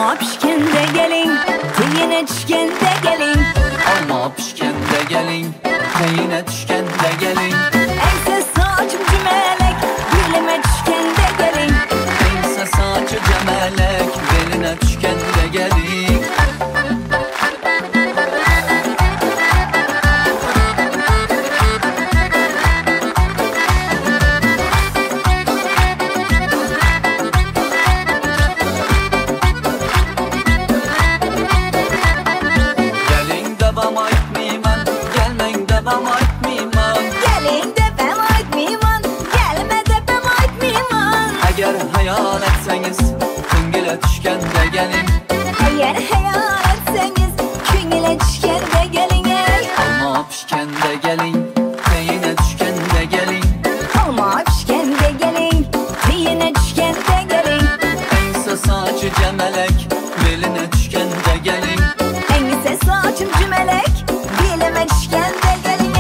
Alma pişkende gelin, teyine düşkende gelin. Alma pişkende gelin, teyine düşkende gelin. Ense saçım cümelek, dilime düşkende gelin. Ense saçı cemelek, beline düşkende gelin. Hayal etseniz küngüle düşkende gelin. Eğer hayal etseniz küngüle düşkende gelin. Alma pişkende gelin, teyine düşkende gelin. Alma pişkende gelin, teyine düşkende gelin. Ense saçı cemelek, beline düşkende gelin. Ense saçım cümelek, dilime düşkende gelin.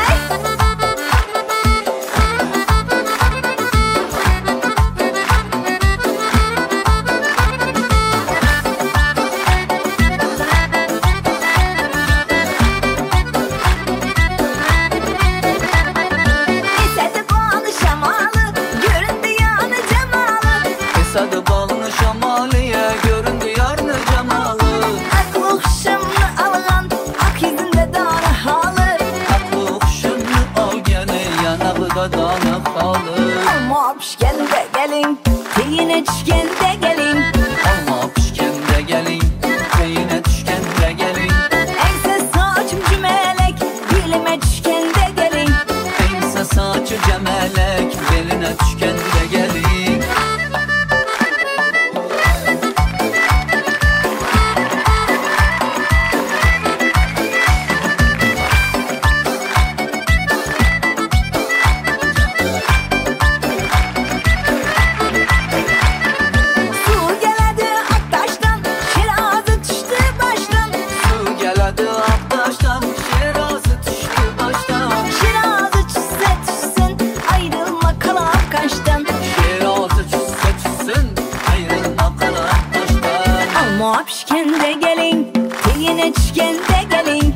Sadı balını şamaliye, göründü yarını cemalı. Aklı huşumlu algan, ak yüzünde dağını halı. Aklı huşumlu al gene, yanağı da dağını halı. Alma pişkende gelin, teyine düşkende gelin. Alma pişkende gelin, teyine düşkende gelin. Ense saçım cümelek, dilime düşkende gelin. Ense saçı cemelek, beline düşkende gelin. Alma pişkende gelin, teyine düşkende gelin.